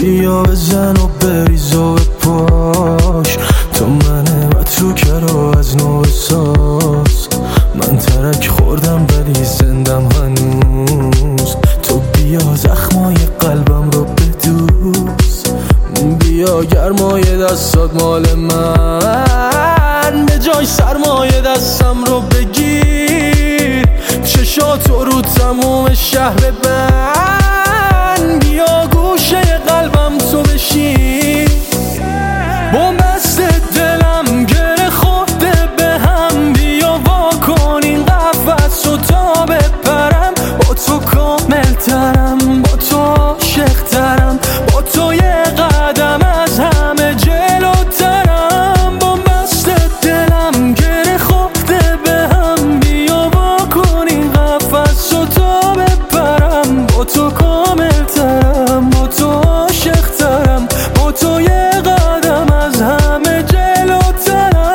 بیا بزن و بریز و بپاش، تو منه و تو کرو از نو بساز. من ترک خوردم ولی زندم هنوز، تو بیا زخمای قلبم رو بدوز. بیا گرمای دستات مال من، به جای سرمایه دستم رو بگیر. چشاتو رو تموم شهر بند، بیا گوشه قلبم تو بشین. بومبست دلم گره خورده به هم، بیا وا کن این قفس رو تا بپرم. با تو کامل ترم، با تو عاشق ترم، با تو یه قدم از همه جلوترم. بومبست دلم گره خورده به هم، بیا وا کن این قفس رو تا بپرم. با تو کامل ترم، با تو عاشق ترم، با تو یه قدم از همه جلوترم.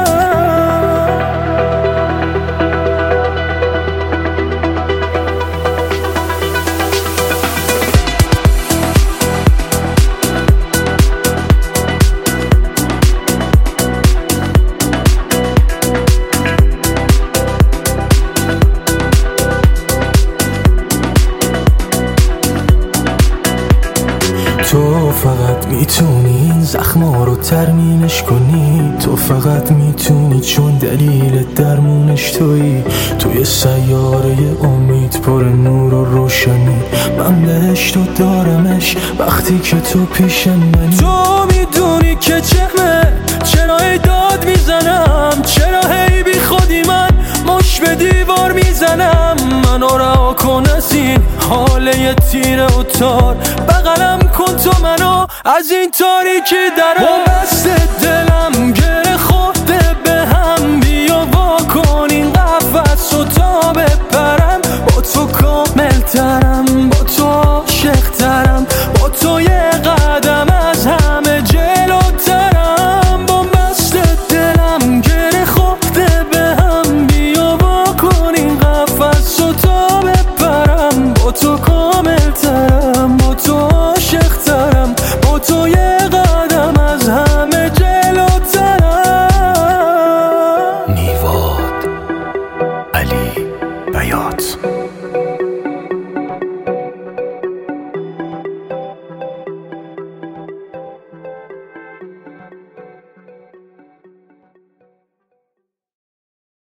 تو فقط میتونی این زخما رو ترمیمش کنی، تو فقط میتونی چون دلیل درمونش تویی. توی سیاره امید پر نور و روشنی، من بهشت و دارمش وقتی که تو پیش منی. تو میدونی که چرا داد میزنم، چرا هی بی خودی من مش به دیوار میزنم. منو رها کن از این حاله تیره و تار، بغلم کن تو منو از این تاریکی درم. بومبست دلم گره خورده به هم، بیا وا کن این قفس رو تا بپرم. با تو کامل ترم،